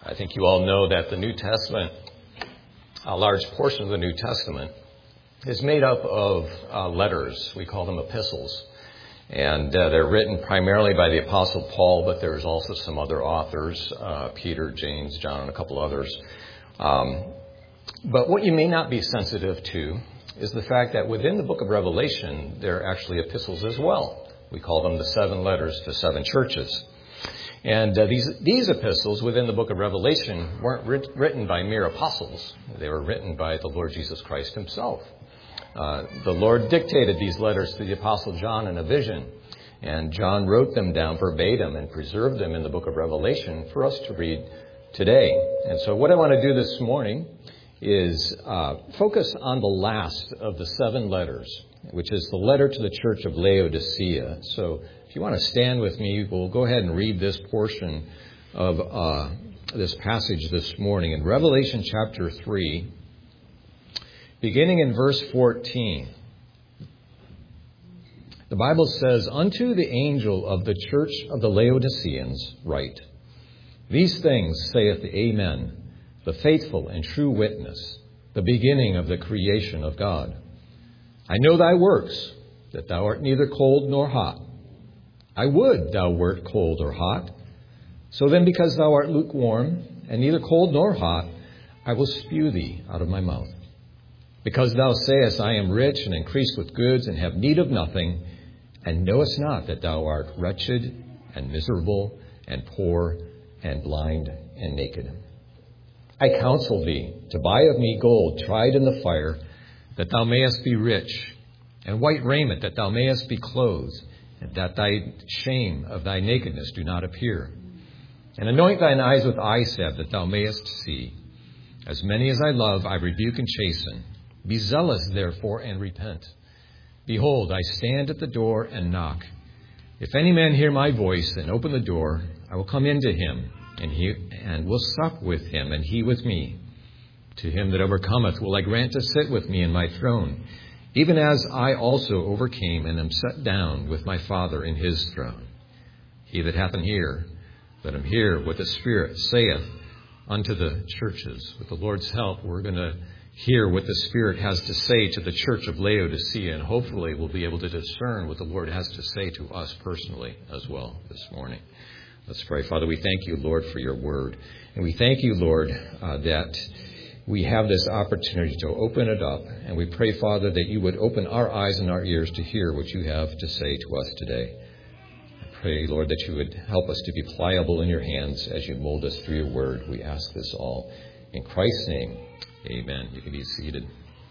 I think you all know that the New Testament, a large portion of the New Testament, is made up of letters. We call them epistles. And they're written primarily by the Apostle Paul, but there's also some other authors, Peter, James, John, and a couple others. But what you may not be sensitive to is the fact that within the book of Revelation, there are actually epistles as well. We call them the 7 letters to 7 churches. And these epistles within the book of Revelation weren't written by mere apostles. They were written by the Lord Jesus Christ himself. The Lord dictated these letters to the Apostle John in a vision. And John wrote them down verbatim and preserved them in the book of Revelation for us to read today. And so what I want to do this morning is focus on the last of the 7 letters, which is the letter to the church of Laodicea. So if you want to stand with me, we'll go ahead and read this portion of this passage this morning. In Revelation chapter 3, beginning in verse 14, the Bible says, "Unto the angel of the church of the Laodiceans write, These things saith the Amen, the faithful and true witness, the beginning of the creation of God. I know thy works, that thou art neither cold nor hot. I would thou wert cold or hot. So then, because thou art lukewarm, and neither cold nor hot, I will spew thee out of my mouth. Because thou sayest, I am rich and increased with goods, and have need of nothing, and knowest not that thou art wretched and miserable and poor and blind and naked. I counsel thee to buy of me gold tried in the fire, that thou mayest be rich, and white raiment, that thou mayest be clothed, and that thy shame of thy nakedness do not appear. And anoint thine eyes with eye salve, that thou mayest see. As many as I love, I rebuke and chasten. Be zealous, therefore, and repent. Behold, I stand at the door and knock. If any man hear my voice and open the door, I will come into him, and will sup with him, and he with me. To him that overcometh will I grant to sit with me in my throne, even as I also overcame and am set down with my Father in his throne. He that hath an ear, let him hear what the Spirit saith unto the churches." With the Lord's help, we're going to hear what the Spirit has to say to the church of Laodicea, and hopefully we'll be able to discern what the Lord has to say to us personally as well this morning. Let's pray. Father, we thank you, Lord, for your word. And we thank you, Lord, that we have this opportunity to open it up. And we pray, Father, that you would open our eyes and our ears to hear what you have to say to us today. I pray, Lord, that you would help us to be pliable in your hands as you mold us through your word. We ask this all in Christ's name. Amen. You can be seated.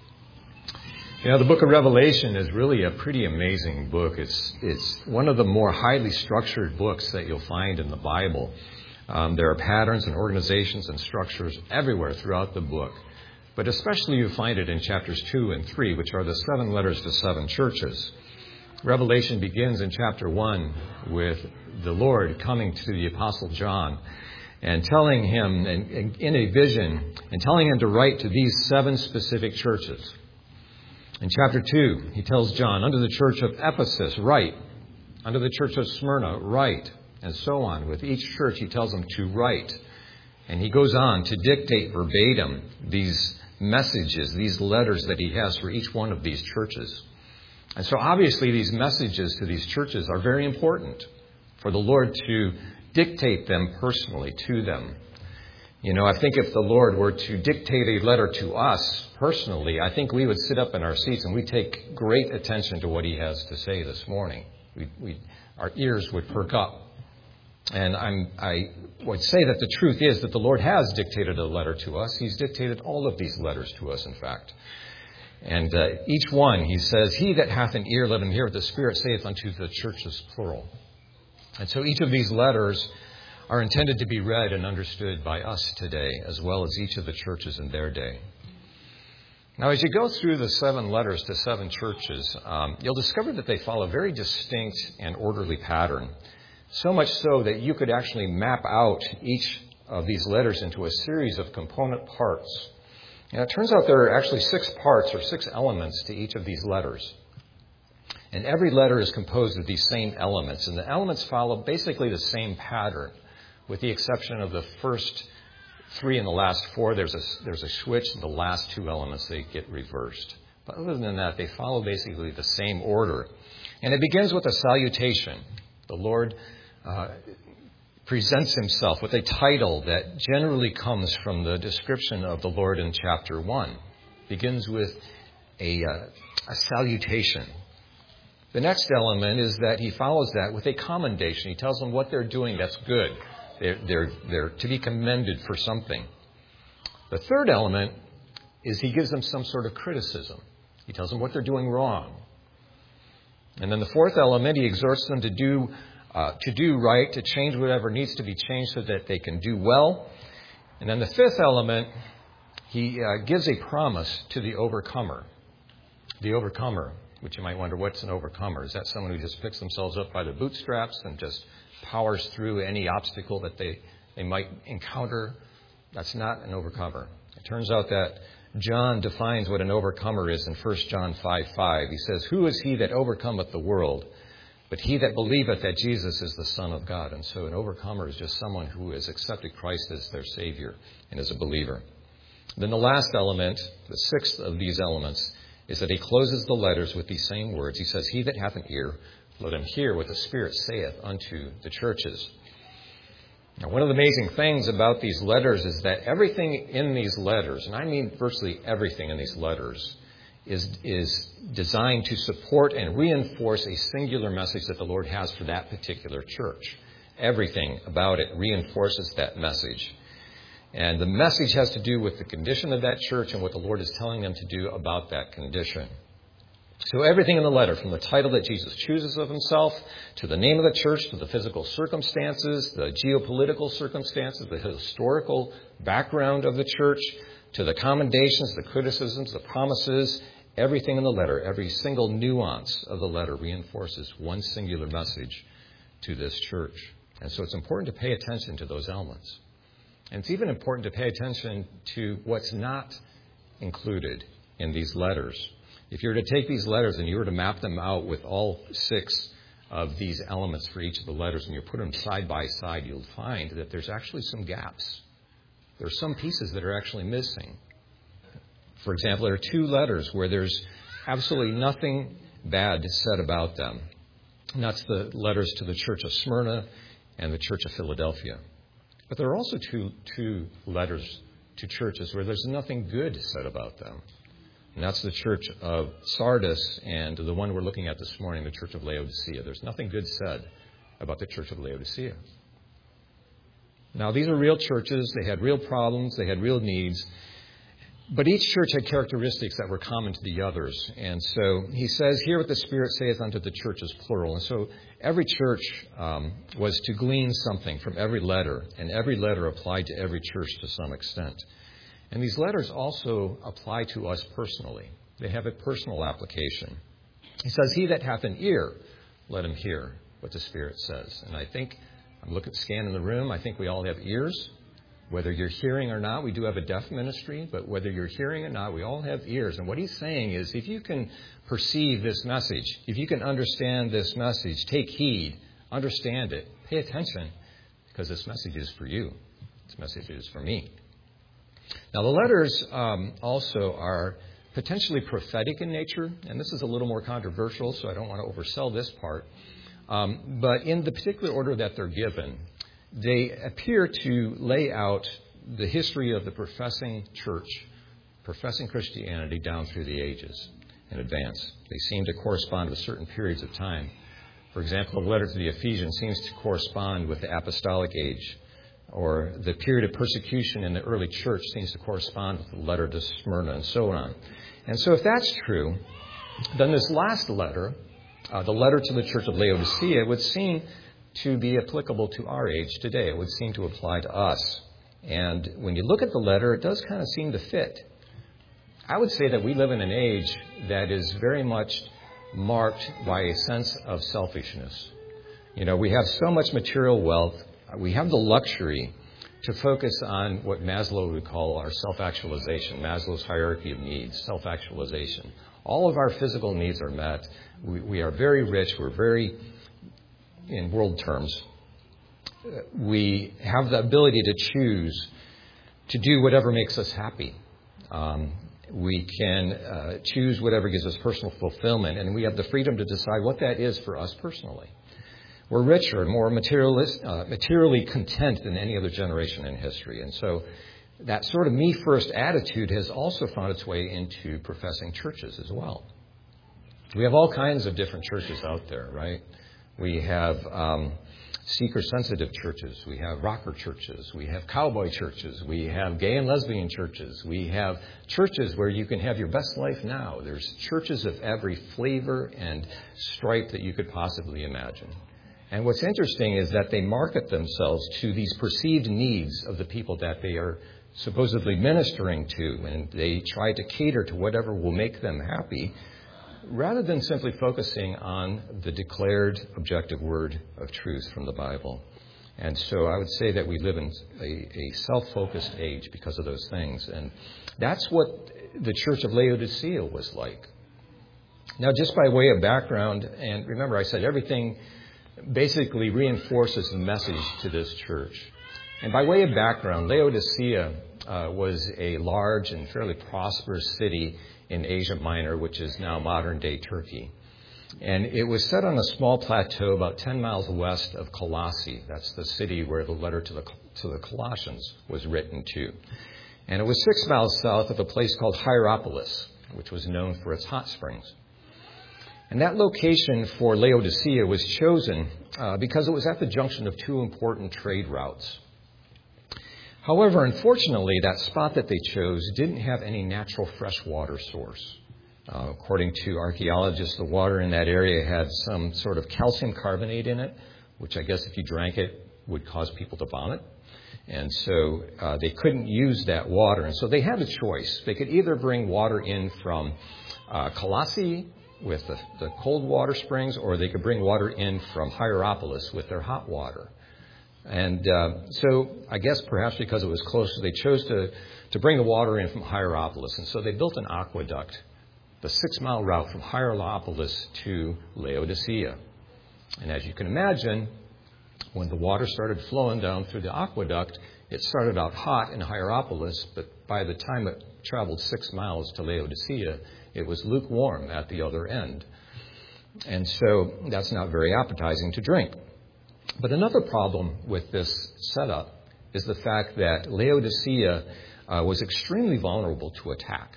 You know, the book of Revelation is really a pretty amazing book. It's one of the more highly structured books that you'll find in the Bible. There are patterns and organizations and structures everywhere throughout the book. But especially you find it in chapters 2 and 3, which are the 7 letters to 7 churches. Revelation begins in chapter 1 with the Lord coming to the Apostle John and telling him in a vision and telling him to write to these 7 specific churches. In chapter 2, he tells John, unto the church of Ephesus, write. Unto the church of Smyrna, write. And so on. With each church, he tells them to write. And he goes on to dictate verbatim these messages, these letters that he has for each one of these churches. And so obviously these messages to these churches are very important for the Lord to dictate them personally to them. You know, I think if the Lord were to dictate a letter to us personally, I think we would sit up in our seats and we'd take great attention to what he has to say this morning. Our ears would perk up. And I would say that the truth is that the Lord has dictated a letter to us. He's dictated all of these letters to us, in fact. And each one, he says, he that hath an ear, let him hear what the Spirit saith unto the churches, plural. And so each of these letters are intended to be read and understood by us today, as well as each of the churches in their day. Now, as you go through the 7 letters to 7 churches, you'll discover that they follow a very distinct and orderly pattern. So much so that you could actually map out each of these letters into a series of component parts. And it turns out there are actually 6 parts or 6 elements to each of these letters. And every letter is composed of these same elements. And the elements follow basically the same pattern, with the exception of the first 3 and the last 4, there's a switch. The last 2 elements, they get reversed. But other than that, they follow basically the same order. And it begins with a salutation. The Lord presents himself with a title that generally comes from the description of the Lord in chapter 1. Begins with a salutation. The next element is that he follows that with a commendation. He tells them what they're doing that's good. They're to be commended for something. The third element is he gives them some sort of criticism. He tells them what they're doing wrong. And then the fourth element, he exhorts them to do right, to change whatever needs to be changed so that they can do well. And then the fifth element, he gives a promise to the overcomer. The overcomer, which you might wonder, what's an overcomer? Is that someone who just picks themselves up by the bootstraps and just powers through any obstacle that they might encounter? That's not an overcomer. It turns out that John defines what an overcomer is in 1 John 5:5. He says, "Who is he that overcometh the world? But he that believeth that Jesus is the Son of God." And so an overcomer is just someone who has accepted Christ as their Savior and is a believer. Then the last element, the sixth of these elements, is that he closes the letters with these same words. He says, "He that hath an ear, let him hear what the Spirit saith unto the churches." Now, one of the amazing things about these letters is that everything in these letters, and I mean virtually everything in these letters, is designed to support and reinforce a singular message that the Lord has for that particular church. Everything about it reinforces that message. And the message has to do with the condition of that church and what the Lord is telling them to do about that condition. So everything in the letter, from the title that Jesus chooses of himself, to the name of the church, to the physical circumstances, the geopolitical circumstances, the historical background of the church, to the commendations, the criticisms, the promises, everything in the letter, every single nuance of the letter reinforces one singular message to this church. And so it's important to pay attention to those elements. And it's even important to pay attention to what's not included in these letters. If you were to take these letters and you were to map them out with all 6 of these elements for each of the letters and you put them side by side, you'll find that there's actually some gaps. There are some pieces that are actually missing. For example, there are 2 letters where there's absolutely nothing bad said about them. And that's the letters to the church of Smyrna and the church of Philadelphia. But there are also two letters to churches where there's nothing good said about them. And that's the church of Sardis and the one we're looking at this morning, the church of Laodicea. There's nothing good said about the church of Laodicea. Now, these are real churches. They had real problems. They had real needs. But each church had characteristics that were common to the others. And so he says, "Hear what the Spirit saith unto the churches," plural. And so every church was to glean something from every letter, and every letter applied to every church to some extent. And these letters also apply to us personally. They have a personal application. He says, "He that hath an ear, let him hear what the Spirit says." And I think, I'm scanning the room, I think we all have ears. Whether you're hearing or not, we do have a deaf ministry, but whether you're hearing or not, we all have ears. And what he's saying is, if you can perceive this message, if you can understand this message, take heed, understand it, pay attention, because this message is for you. This message is for me. Now, the letters also are potentially prophetic in nature, and this is a little more controversial, so I don't want to oversell this part. But in the particular order that they're given, they appear to lay out the history of the professing church, professing Christianity down through the ages in advance. They seem to correspond with certain periods of time. For example, the letter to the Ephesians seems to correspond with the apostolic age, or the period of persecution in the early church seems to correspond with the letter to Smyrna, and so on. And so if that's true, then this last letter, the letter to the church of Laodicea, would seem to be applicable to our age today. It would seem to apply to us. And when you look at the letter, it does kind of seem to fit. I would say that we live in an age that is very much marked by a sense of selfishness. You know, we have so much material wealth. We have the luxury to focus on what Maslow would call our self-actualization, Maslow's hierarchy of needs, self-actualization. All of our physical needs are met. We are very rich. We're very, in world terms, we have the ability to choose to do whatever makes us happy. We can choose whatever gives us personal fulfillment, and we have the freedom to decide what that is for us personally. We're richer and more materially content than any other generation in history. And so that sort of me-first attitude has also found its way into professing churches as well. We have all kinds of different churches out there, right? We have seeker-sensitive churches. We have rocker churches. We have cowboy churches. We have gay and lesbian churches. We have churches where you can have your best life now. There's churches of every flavor and stripe that you could possibly imagine. And what's interesting is that they market themselves to these perceived needs of the people that they are supposedly ministering to, and they try to cater to whatever will make them happy, rather than simply focusing on the declared objective word of truth from the Bible. And so I would say that we live in a self-focused age because of those things. And that's what the Church of Laodicea was like. Now, just by way of background, and remember I said everything basically reinforces the message to this church. And by way of background, Laodicea was a large and fairly prosperous city in Asia Minor, which is now modern-day Turkey. And it was set on a small plateau about 10 miles west of Colossae. That's the city where the letter to the Colossians was written to. And it was 6 miles south of a place called Hierapolis, which was known for its hot springs. And that location for Laodicea was chosen because it was at the junction of two important trade routes. However, unfortunately, that spot that they chose didn't have any natural fresh water source. According to archaeologists, the water in that area had some sort of calcium carbonate in it, which I guess if you drank it would cause people to vomit. And so they couldn't use that water. And so they had a choice. They could either bring water in from Colossae with the cold water springs, or they could bring water in from Hierapolis with their hot water. And so I guess perhaps because it was closer, they chose to bring the water in from Hierapolis. And so they built an aqueduct, the 6-mile route from Hierapolis to Laodicea. And as you can imagine, when the water started flowing down through the aqueduct, it started out hot in Hierapolis, but by the time it traveled 6 miles to Laodicea, it was lukewarm at the other end. And so that's not very appetizing to drink. But another problem with this setup is the fact that Laodicea was extremely vulnerable to attack.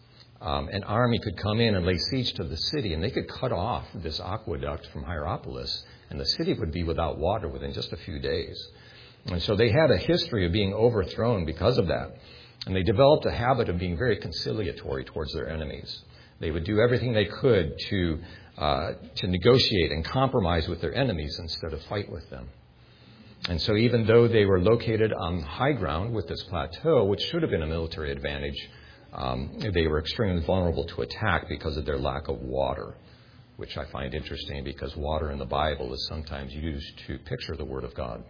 An army could come in and lay siege to the city, and they could cut off this aqueduct from Hierapolis, and the city would be without water within just a few days. And so they had a history of being overthrown because of that. And they developed a habit of being very conciliatory towards their enemies. They would do everything they could to negotiate and compromise with their enemies instead of fight with them. And so even though they were located on high ground with this plateau, which should have been a military advantage, they were extremely vulnerable to attack because of their lack of water, which I find interesting because water in the Bible is sometimes used to picture the Word of God.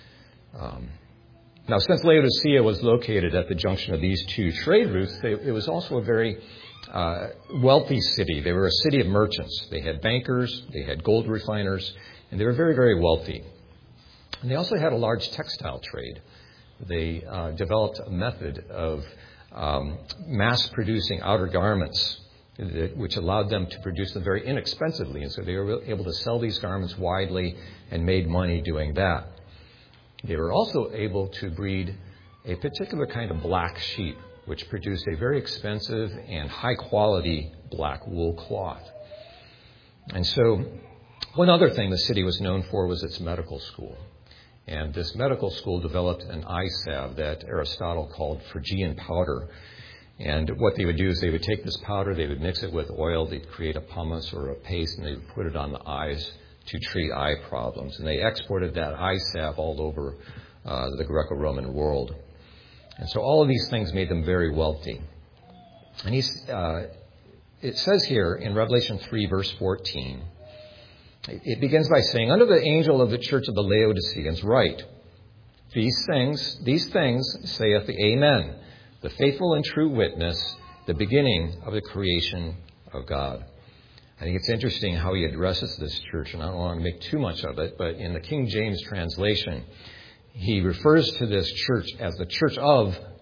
Now, since Laodicea was located at the junction of these two trade routes, it was also a very wealthy city. They were a city of merchants. They had bankers, they had gold refiners, and they were very, very wealthy. And they also had a large textile trade. They developed a method of mass-producing outer garments, which allowed them to produce them very inexpensively. And so they were able to sell these garments widely and made money doing that. They were also able to breed a particular kind of black sheep, which produced a very expensive and high-quality black wool cloth. And so one other thing the city was known for was its medical school. And this medical school developed an eye salve that Aristotle called Phrygian powder. And what they would do is they would take this powder, they would mix it with oil, they'd create a pumice or a paste, and they would put it on the eyes to treat eye problems. And they exported that eye salve all over the Greco-Roman world. And so all of these things made them very wealthy. And it says here in Revelation 3, verse 14, it begins by saying, "Unto the angel of the church of the Laodiceans write, These things saith the Amen, the faithful and true witness, the beginning of the creation of God." I think it's interesting how he addresses this church, and I don't want to make too much of it, but in the King James translation, he refers to this church as the church of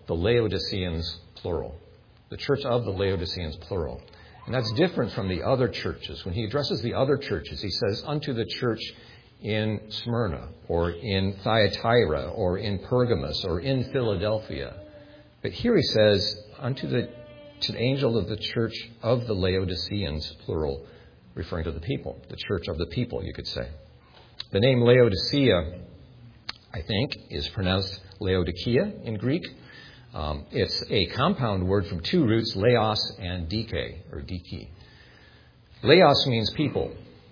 the Laodiceans, plural. The church of the Laodiceans, plural. And that's different from the other churches. When he addresses the other churches, he says, unto the church in Smyrna, or in Thyatira, or in Pergamos, or in Philadelphia. But here he says, to the angel of the church of the Laodiceans, plural, referring to the people, the church of the people, you could say. The name Laodicea, I think, is pronounced Laodicea in Greek. It's a compound word from two roots, laos and dike, or diki. Laos means people,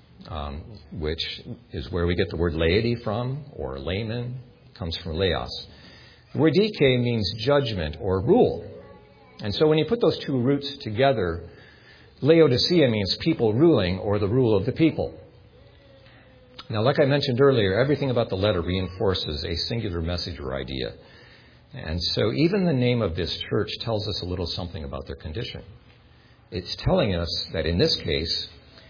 which is where we get the word laity from, or layman, comes from laos. The word dike means judgment or rule. And so when you put those two roots together, Laodicea means people ruling, or the rule of the people. Now, like I mentioned earlier, everything about the letter reinforces a singular message or idea. And so even the name of this church tells us a little something about their condition. It's telling us that in this case,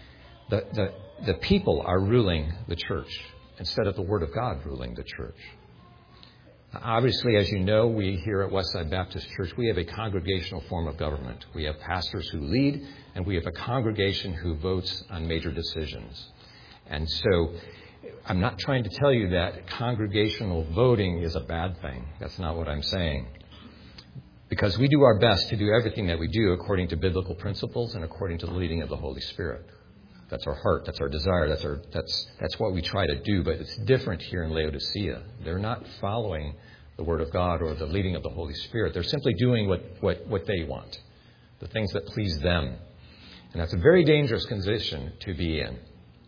the people are ruling the church instead of the Word of God ruling the church. Obviously, as you know, we here at Westside Baptist Church, we have a congregational form of government. We have pastors who lead, and we have a congregation who votes on major decisions. And so I'm not trying to tell you that congregational voting is a bad thing. That's not what I'm saying. Because we do our best to do everything that we do according to biblical principles and according to the leading of the Holy Spirit. That's our heart. That's our desire. That's what we try to do. But it's different here in Laodicea. They're not following the Word of God or the leading of the Holy Spirit. They're simply doing what they want, the things that please them. And that's a very dangerous condition to be in.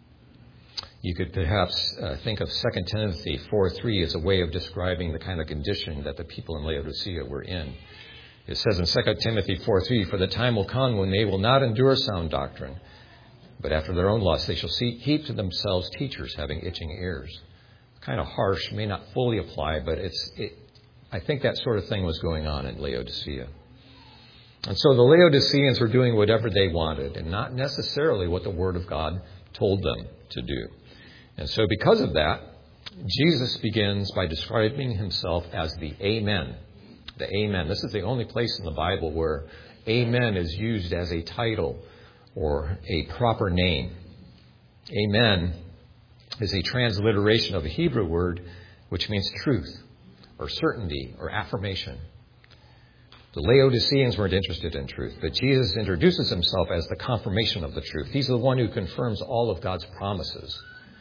You could perhaps think of 2 Timothy 4:3 as a way of describing the kind of condition that the people in Laodicea were in. It says in 2 Timothy 4:3, for the time will come when they will not endure sound doctrine, but after their own lust they shall heap to themselves teachers having itching ears. Kind of harsh, may not fully apply, but I think that sort of thing was going on in Laodicea. And so the Laodiceans were doing whatever they wanted and not necessarily what the Word of God told them to do. And so because of that, Jesus begins by describing himself as the Amen. The Amen. This is the only place in the Bible where Amen is used as a title or a proper name. Amen is a transliteration of a Hebrew word which means truth or certainty or affirmation. The Laodiceans weren't interested in truth, but Jesus introduces himself as the confirmation of the truth. He's the one who confirms all of God's promises.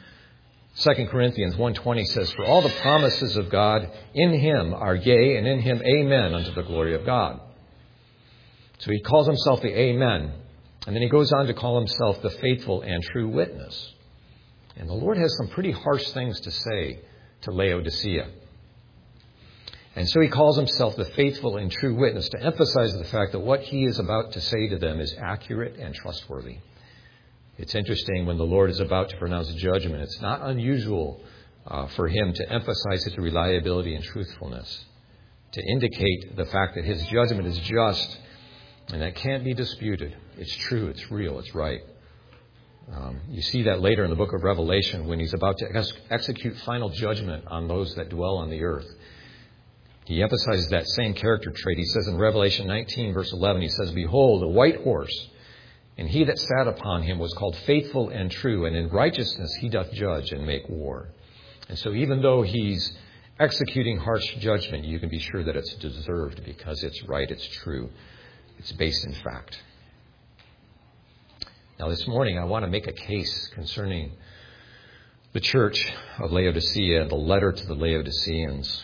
2 Corinthians 1:20 says, for all the promises of God in him are yea, and in him amen unto the glory of God. So he calls himself the Amen. And then he goes on to call himself the faithful and true witness. And the Lord has some pretty harsh things to say to Laodicea. And so he calls himself the faithful and true witness to emphasize the fact that what he is about to say to them is accurate and trustworthy. It's interesting when the Lord is about to pronounce judgment. It's not unusual for him to emphasize his reliability and truthfulness, to indicate the fact that his judgment is just and that can't be disputed. It's true, it's real, it's right. You see that later in the book of Revelation when he's about to execute final judgment on those that dwell on the earth. He emphasizes that same character trait. He says in Revelation 19, verse 11, he says, behold, a white horse, and he that sat upon him was called faithful and true, and in righteousness he doth judge and make war. And so even though he's executing harsh judgment, you can be sure that it's deserved because it's right, it's true, it's based in fact. Now this morning I want to make a case concerning the church of Laodicea, the letter to the Laodiceans.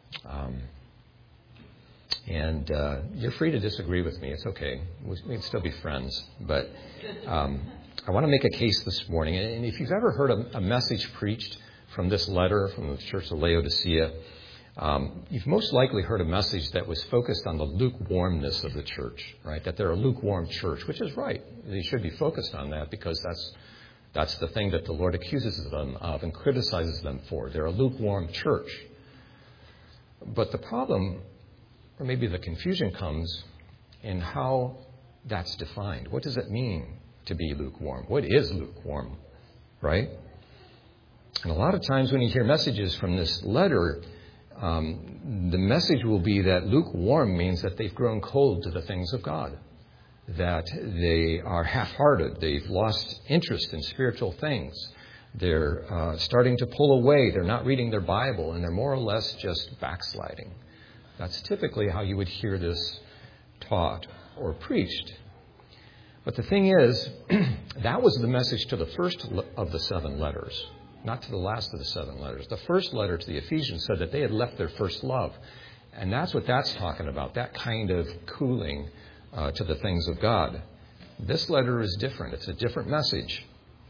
You're free to disagree with me. It's okay. We can still be friends. But I want to make a case this morning. And if you've ever heard a message preached from this letter from the church of Laodicea, you've most likely heard a message that was focused on the lukewarmness of the church, right? That they're a lukewarm church, which is right. They should be focused on that because that's the thing that the Lord accuses them of and criticizes them for. They're a lukewarm church. But the problem, or maybe the confusion, comes in how that's defined. What does it mean to be lukewarm? What is lukewarm, right? And a lot of times when you hear messages from this letter, the message will be that lukewarm means that they've grown cold to the things of God, that they are half-hearted, they've lost interest in spiritual things, they're starting to pull away, they're not reading their Bible, and they're more or less just backsliding. That's typically how you would hear this taught or preached. But the thing is, that was the message to the first of the 7 letters, not to the last of the 7 letters. The first letter to the Ephesians said that they had left their first love. And that's what that's talking about, that kind of cooling to the things of God. This letter is different. It's a different message.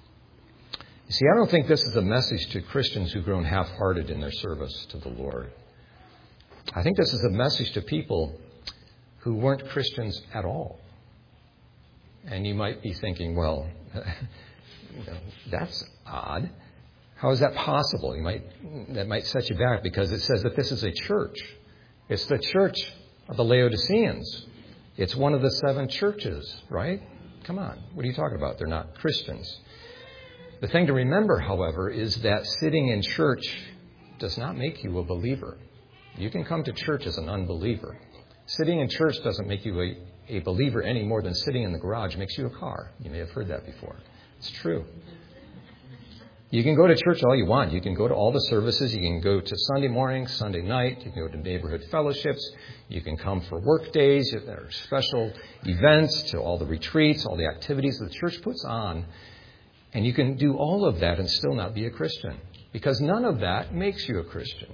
You see, I don't think this is a message to Christians who've grown half-hearted in their service to the Lord. I think this is a message to people who weren't Christians at all. And you might be thinking, well, that's odd. How is that possible? That might set you back because it says that this is a church. It's the church of the Laodiceans. It's one of the 7 churches, right? Come on. What are you talking about? They're not Christians. The thing to remember, however, is that sitting in church does not make you a believer. You can come to church as an unbeliever. Sitting in church doesn't make you a believer any more than sitting in the garage makes you a car. You may have heard that before. It's true. You can go to church all you want. You can go to all the services. You can go to Sunday morning, Sunday night. You can go to neighborhood fellowships. You can come for work days. There are special events, to all the retreats, all the activities the church puts on. And you can do all of that and still not be a Christian, because none of that makes you a Christian.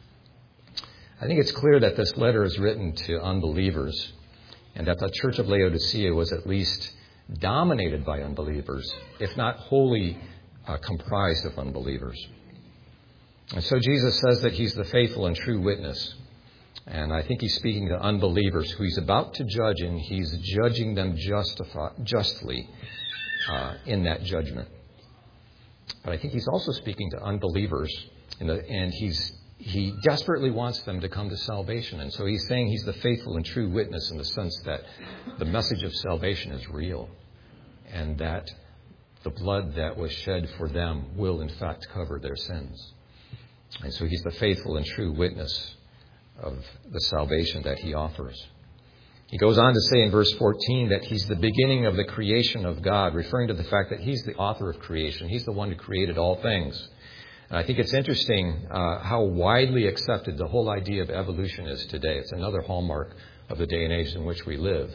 I think it's clear that this letter is written to unbelievers, and that the church of Laodicea was at least dominated by unbelievers, if not wholly comprised of unbelievers. And so Jesus says that he's the faithful and true witness. And I think he's speaking to unbelievers who he's about to judge, and he's judging them justly in that judgment. But I think he's also speaking to unbelievers, and he desperately wants them to come to salvation. And so he's saying he's the faithful and true witness in the sense that the message of salvation is real, and that the blood that was shed for them will, in fact, cover their sins. And so he's the faithful and true witness of the salvation that he offers. He goes on to say in verse 14 that he's the beginning of the creation of God, referring to the fact that he's the author of creation. He's the one who created all things. And I think it's interesting how widely accepted the whole idea of evolution is today. It's another hallmark of the day and age in which we live.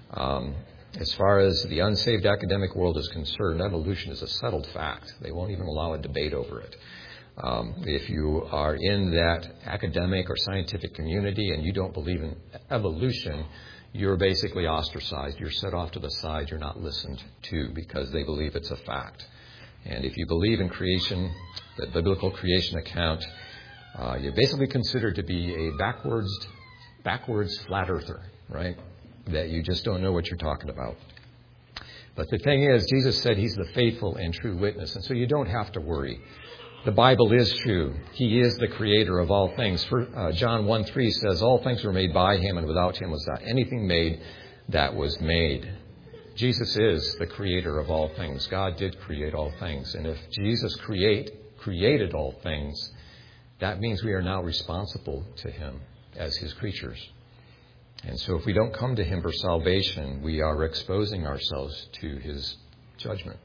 As far as the unsaved academic world is concerned, evolution is a settled fact. They won't even allow a debate over it. If you are in that academic or scientific community and you don't believe in evolution, you're basically ostracized. You're set off to the side. You're not listened to because they believe it's a fact. And if you believe in creation, the biblical creation account, you're basically considered to be a backwards flat earther, right? That you just don't know what you're talking about. But the thing is, Jesus said he's the faithful and true witness, and so you don't have to worry. The Bible is true. He is the creator of all things. John 1:3 says, all things were made by him, and without him was not anything made that was made. Jesus is the creator of all things. God did create all things. And if Jesus created all things, that means we are now responsible to him as his creatures. And so if we don't come to him for salvation, we are exposing ourselves to his judgment.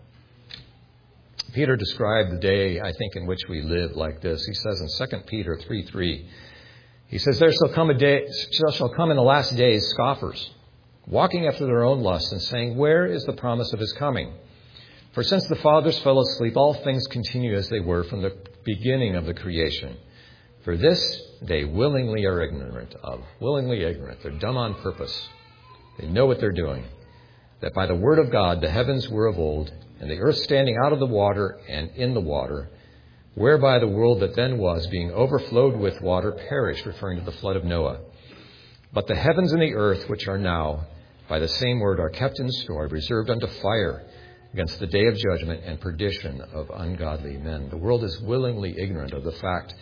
Peter described the day, I think, in which we live like this. He says in 2 Peter 3:3, he says, there shall come in the last days scoffers, walking after their own lusts and saying, where is the promise of his coming? For since the fathers fell asleep, all things continue as they were from the beginning of the creation. For this they willingly are ignorant of. Willingly ignorant. They're dumb on purpose. They know what they're doing. That by the word of God the heavens were of old, and the earth standing out of the water and in the water, whereby the world that then was, being overflowed with water, perished, referring to the flood of Noah. But the heavens and the earth, which are now, by the same word, are kept in store, reserved unto fire, against the day of judgment and perdition of ungodly men. The world is willingly ignorant of the fact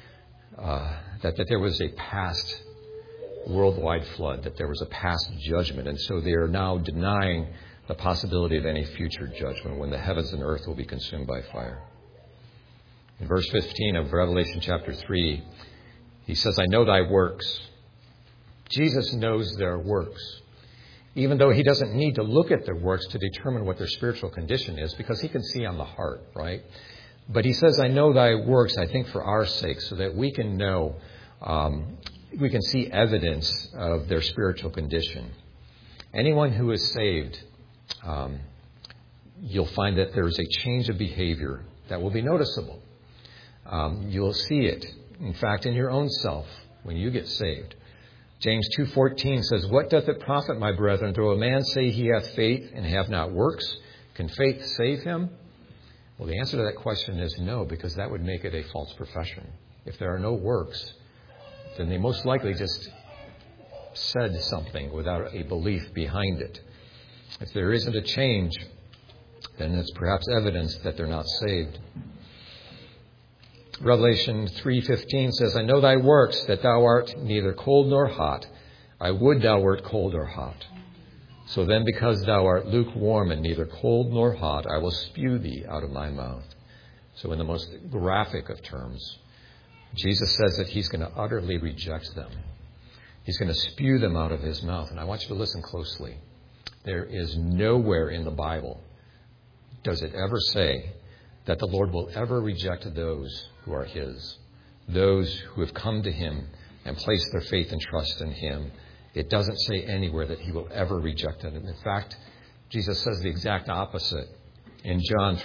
that there was a past worldwide flood, that there was a past judgment. And so they are now denying the possibility of any future judgment when the heavens and earth will be consumed by fire. In verse 15 of Revelation chapter 3, He says, I know thy works. Jesus knows their works, even though he doesn't need to look at their works to determine what their spiritual condition is, because he can see on the heart, right? But he says, I know thy works, I think for our sake, so that we can know, we can see evidence of their spiritual condition. Anyone who is saved, you'll find that there's a change of behavior that will be noticeable. You'll see it, in fact, in your own self when you get saved. James 2:14 says, What doth it profit, my brethren, though a man say he hath faith and have not works? Can faith save him? Well, the answer to that question is no, because that would make it a false profession. If there are no works, then they most likely just said something without a belief behind it. If there isn't a change, then it's perhaps evidence that they're not saved. Revelation 3:15 says, I know thy works, that thou art neither cold nor hot. I would thou wert cold or hot. So then, because thou art lukewarm and neither cold nor hot, I will spew thee out of my mouth. So in the most graphic of terms, Jesus says that he's going to utterly reject them. He's going to spew them out of his mouth. And I want you to listen closely. There is nowhere in the Bible does it ever say that the Lord will ever reject those who are his, those who have come to him and placed their faith and trust in him. It doesn't say anywhere that he will ever reject them. In fact, Jesus says the exact opposite in John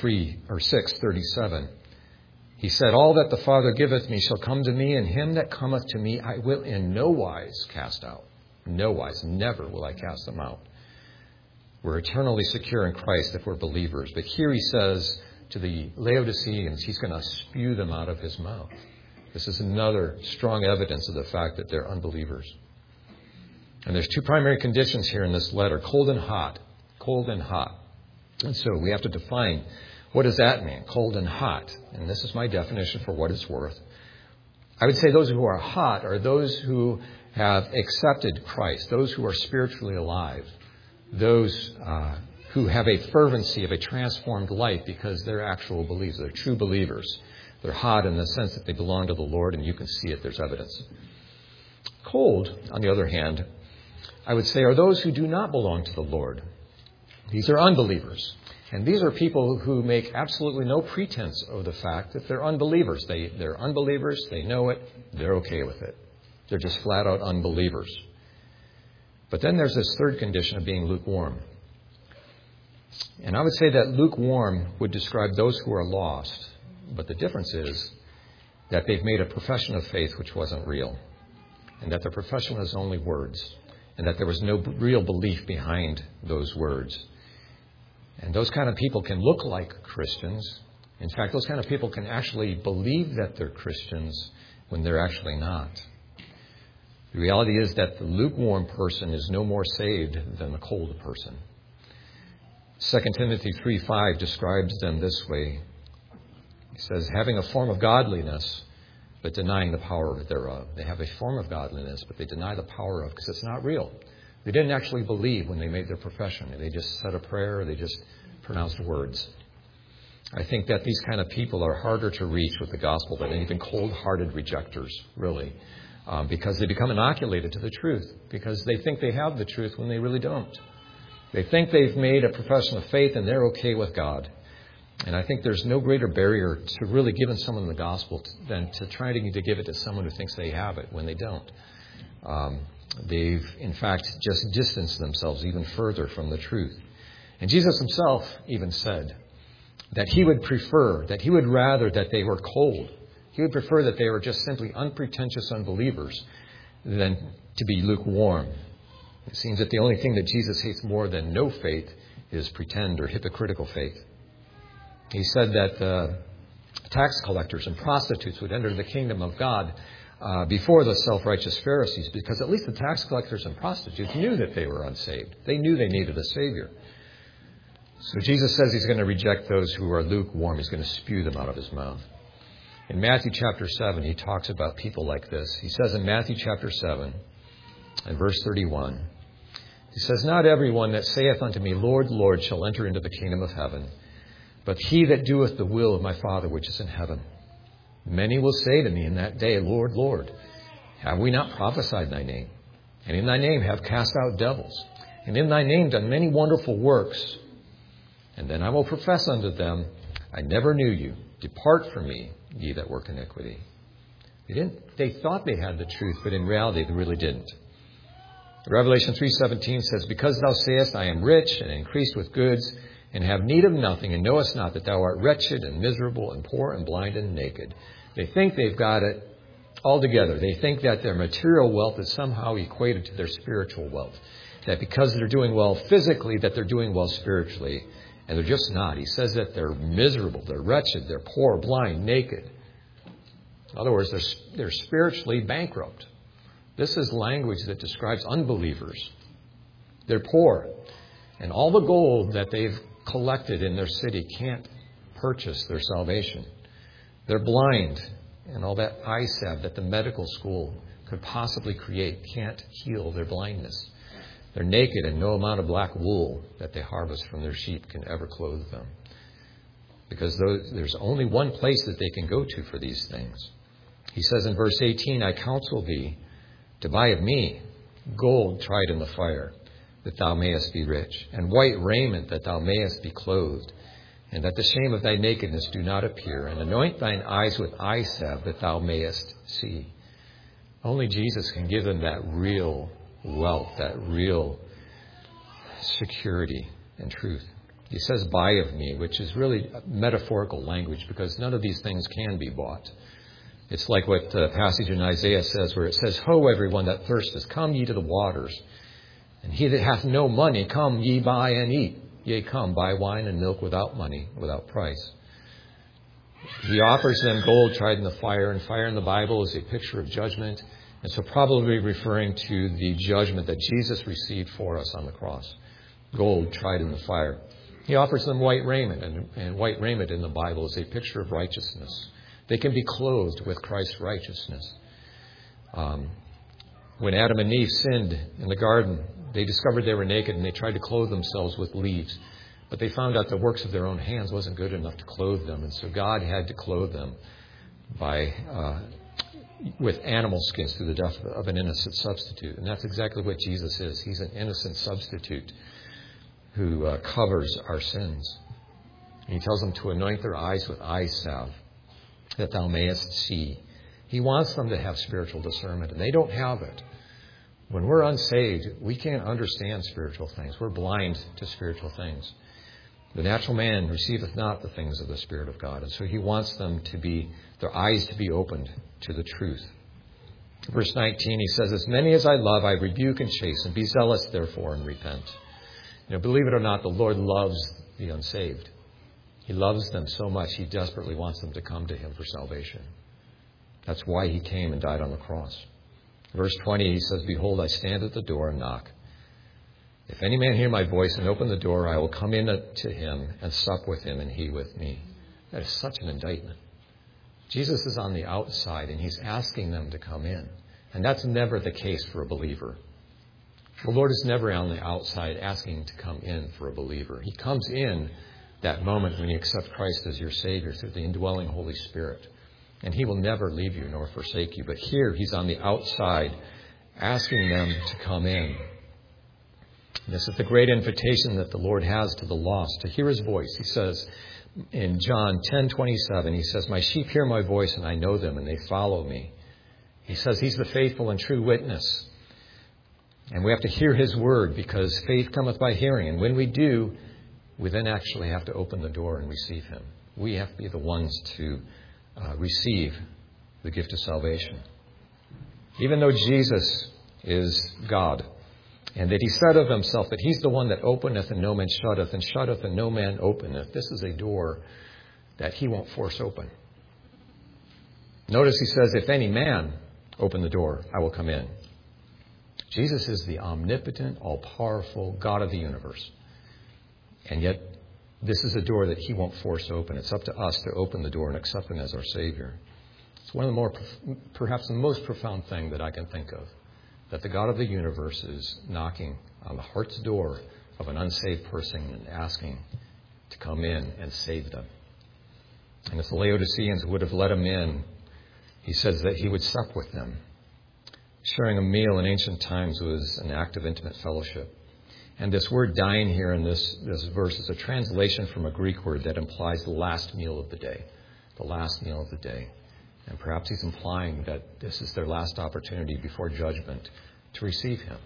6:37. He said, All that the Father giveth me shall come to me, and him that cometh to me I will in no wise cast out. No wise, never will I cast them out. We're eternally secure in Christ if we're believers. But here he says to the Laodiceans, he's going to spew them out of his mouth. This is another strong evidence of the fact that they're unbelievers. And there's two primary conditions here in this letter, cold and hot. Cold and hot. And so we have to define, what does that mean, cold and hot? And this is my definition for what it's worth. I would say those who are hot are those who have accepted Christ, those who are spiritually alive, those who have a fervency of a transformed life because they're actual believers, they're true believers. They're hot in the sense that they belong to the Lord, and you can see it, there's evidence. Cold, on the other hand, I would say are those who do not belong to the Lord. These are unbelievers. And these are people who make absolutely no pretense of the fact that they're unbelievers. They're unbelievers. They know it. They're okay with it. They're just flat out unbelievers. But then there's this third condition of being lukewarm. And I would say that lukewarm would describe those who are lost. But the difference is that they've made a profession of faith which wasn't real. And that their profession was only words. And that there was no real belief behind those words. And those kind of people can look like Christians. In fact, those kind of people can actually believe that they're Christians when they're actually not. The reality is that the lukewarm person is no more saved than the cold person. 2 Timothy 3:5 describes them this way. He says, having a form of godliness, but denying the power thereof. They have a form of godliness, but they deny the power of, because it's not real. They didn't actually believe when they made their profession. They just said a prayer, they just pronounced words. I think that these kind of people are harder to reach with the gospel than even cold-hearted rejectors, really, because they become inoculated to the truth, because they think they have the truth when they really don't. They think they've made a profession of faith and they're okay with God. And I think there's no greater barrier to really giving someone the gospel than to trying to give it to someone who thinks they have it when they don't. They've, in fact, just distanced themselves even further from the truth. And Jesus himself even said that he would rather that they were cold. He would prefer that they were just simply unpretentious unbelievers than to be lukewarm. It seems that the only thing that Jesus hates more than no faith is pretend or hypocritical faith. He said that tax collectors and prostitutes would enter the kingdom of God before the self-righteous Pharisees, because at least the tax collectors and prostitutes knew that they were unsaved. They knew they needed a Savior. So Jesus says he's going to reject those who are lukewarm. He's going to spew them out of his mouth. In Matthew chapter 7, he talks about people like this. He says in Matthew chapter 7, and verse 31, he says, not everyone that saith unto me, Lord, Lord, shall enter into the kingdom of heaven, but he that doeth the will of my Father which is in heaven. Many will say to me in that day, Lord, Lord, Have we not prophesied in thy name? And in thy name have cast out devils, and in thy name done many wonderful works. And then I will profess unto them, I never knew you. Depart from me, ye that work iniquity. They thought they had the truth, but in reality they really didn't. Revelation 3:17 says, Because thou sayest, I am rich and increased with goods, and have need of nothing, and knowest not that thou art wretched and miserable and poor and blind and naked. They think they've got it all together. They think that their material wealth is somehow equated to their spiritual wealth. That because they're doing well physically, that they're doing well spiritually. And they're just not. He says that they're miserable, they're wretched, they're poor, blind, naked. In other words, they're spiritually bankrupt. This is language that describes unbelievers. They're poor. And all the gold that they've collected in their city can't purchase their salvation. They're blind. And all that eye salve that the medical school could possibly create can't heal their blindness. They're naked, and no amount of black wool that they harvest from their sheep can ever clothe them. Because there's only one place that they can go to for these things. He says in verse 18, I counsel thee to buy of me gold tried in the fire, that thou mayest be rich, and white raiment, that thou mayest be clothed, and that the shame of thy nakedness do not appear, and anoint thine eyes with eye salve, that thou mayest see. Only Jesus can give them that real wealth, that real security and truth. He says, buy of me, which is really metaphorical language, because none of these things can be bought. It's like what the passage in Isaiah says, where it says, Ho, everyone that thirsteth, come ye to the waters. And he that hath no money, come ye buy and eat. Yea, come, buy wine and milk without money, without price. He offers them gold tried in the fire, and fire in the Bible is a picture of judgment, and so probably referring to the judgment that Jesus received for us on the cross. Gold tried in the fire. He offers them white raiment, and white raiment in the Bible is a picture of righteousness. They can be clothed with Christ's righteousness. When Adam and Eve sinned in the garden, they discovered they were naked, and they tried to clothe themselves with leaves. But they found out the works of their own hands wasn't good enough to clothe them, and so God had to clothe them with animal skins through the death of an innocent substitute. And that's exactly what Jesus is. He's an innocent substitute who covers our sins. And he tells them to anoint their eyes with eye salve, that thou mayest see. He wants them to have spiritual discernment, and they don't have it. When we're unsaved, we can't understand spiritual things. We're blind to spiritual things. The natural man receiveth not the things of the Spirit of God. And so he wants them to be, their eyes to be opened to the truth. Verse 19, he says, As many as I love, I rebuke and chasten. Be zealous, therefore, and repent. Believe it or not, the Lord loves the unsaved. He loves them so much, he desperately wants them to come to him for salvation. That's why he came and died on the cross. Verse 20, he says, Behold, I stand at the door and knock. If any man hear my voice and open the door, I will come in to him and sup with him and he with me. That is such an indictment. Jesus is on the outside and he's asking them to come in. And that's never the case for a believer. The Lord is never on the outside asking to come in for a believer. He comes in that moment when you accept Christ as your Savior through the indwelling Holy Spirit. And he will never leave you nor forsake you. But here he's on the outside asking them to come in. And this is the great invitation that the Lord has to the lost, to hear his voice. He says in John 10:27, he says, My sheep hear my voice and I know them and they follow me. He says he's the faithful and true witness. And we have to hear his word because faith cometh by hearing. And when we do, we then actually have to open the door and receive him. We have to be the ones to receive the gift of salvation. Even though Jesus is God, and that he said of himself that he's the one that openeth and no man shutteth, and shutteth and no man openeth, this is a door that he won't force open. Notice he says, if any man open the door, I will come in. Jesus is the omnipotent, all-powerful God of the universe. And yet, this is a door that he won't force open. It's up to us to open the door and accept him as our Savior. It's one of the more, perhaps the most profound thing that I can think of, that the God of the universe is knocking on the heart's door of an unsaved person and asking to come in and save them. And if the Laodiceans would have let him in, he says that he would sup with them. Sharing a meal in ancient times was an act of intimate fellowship. And this word dine here in this verse is a translation from a Greek word that implies the last meal of the day. The last meal of the day. And perhaps he's implying that this is their last opportunity before judgment to receive him.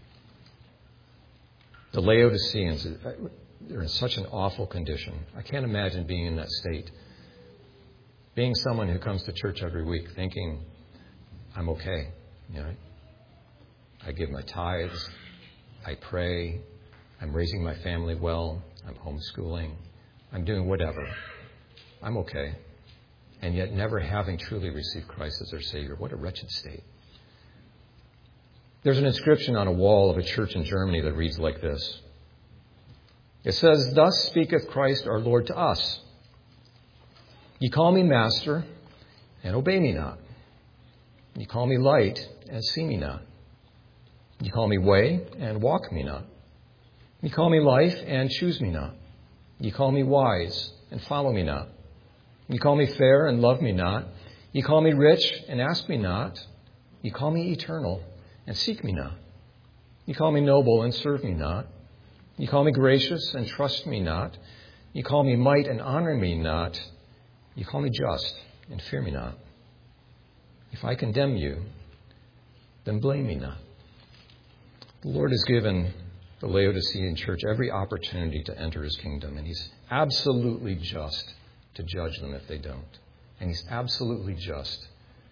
The Laodiceans, they're in such an awful condition. I can't imagine being in that state. Being someone who comes to church every week thinking, I'm okay. You know, I give my tithes. I pray. I'm raising my family well. I'm homeschooling. I'm doing whatever. I'm okay. And yet never having truly received Christ as their Savior. What a wretched state. There's an inscription on a wall of a church in Germany that reads like this. It says, "Thus speaketh Christ our Lord to us. Ye call me Master, and obey me not. Ye call me Light, and see me not. Ye call me Way, and walk me not. Ye call me Life, and choose me not. Ye call me Wise, and follow me not. Ye call me fair, and love me not. Ye call me rich, and ask me not. Ye call me eternal, and seek me not. Ye call me noble, and serve me not. Ye call me gracious, and trust me not. Ye call me might, and honor me not. Ye call me just, and fear me not. If I condemn you, then blame me not." The Lord has given the Laodicean church every opportunity to enter his kingdom, and he's absolutely just to judge them if they don't. And he's absolutely just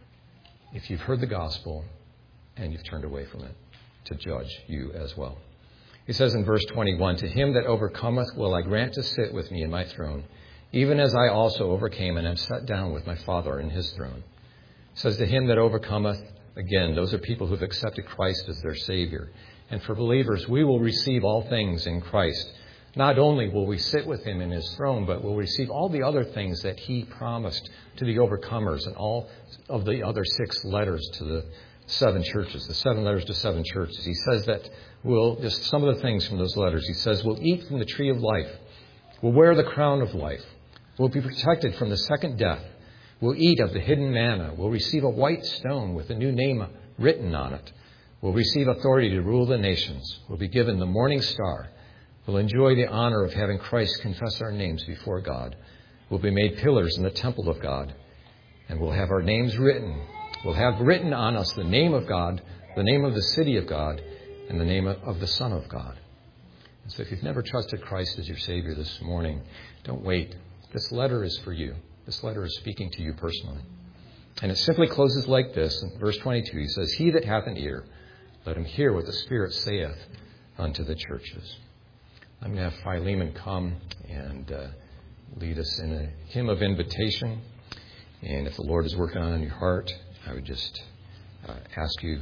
if you've heard the gospel and you've turned away from it, to judge you as well. He says in verse 21, "To him that overcometh will I grant to sit with me in my throne, even as I also overcame and am set down with my Father in his throne." He says, "To him that overcometh," again, those are people who've accepted Christ as their Savior. And for believers, we will receive all things in Christ. Not only will we sit with him in his throne, but we'll receive all the other things that he promised to the overcomers and all of the other 6 letters to the 7 churches, the 7 letters to 7 churches. He says that we'll, just some of the things from those letters, he says, we'll eat from the tree of life. We'll wear the crown of life. We'll be protected from the second death. We'll eat of the hidden manna. We'll receive a white stone with a new name written on it. We'll receive authority to rule the nations. We'll be given the morning star. We'll enjoy the honor of having Christ confess our names before God. We'll be made pillars in the temple of God. And we'll have our names written. We'll have written on us the name of God, the name of the city of God, and the name of the Son of God. And so if you've never trusted Christ as your Savior this morning, don't wait. This letter is for you. This letter is speaking to you personally. And it simply closes like this. In verse 22, he says, "He that hath an ear, let him hear what the Spirit saith unto the churches." I'm going to have Philemon come and lead us in a hymn of invitation. And if the Lord is working on your heart, I would just ask you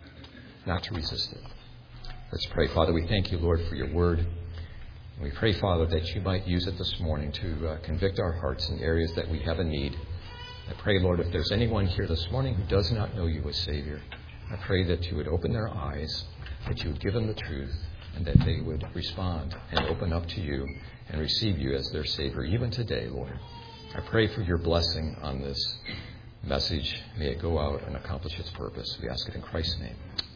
not to resist it. Let's pray. Father, we thank you, Lord, for your word. And we pray, Father, that you might use it this morning to convict our hearts in areas that we have a need. I pray, Lord, if there's anyone here this morning who does not know you as Savior, I pray that you would open their eyes, that you would give them the truth, and that they would respond and open up to you and receive you as their Savior, even today, Lord. I pray for your blessing on this message. May it go out and accomplish its purpose. We ask it in Christ's name.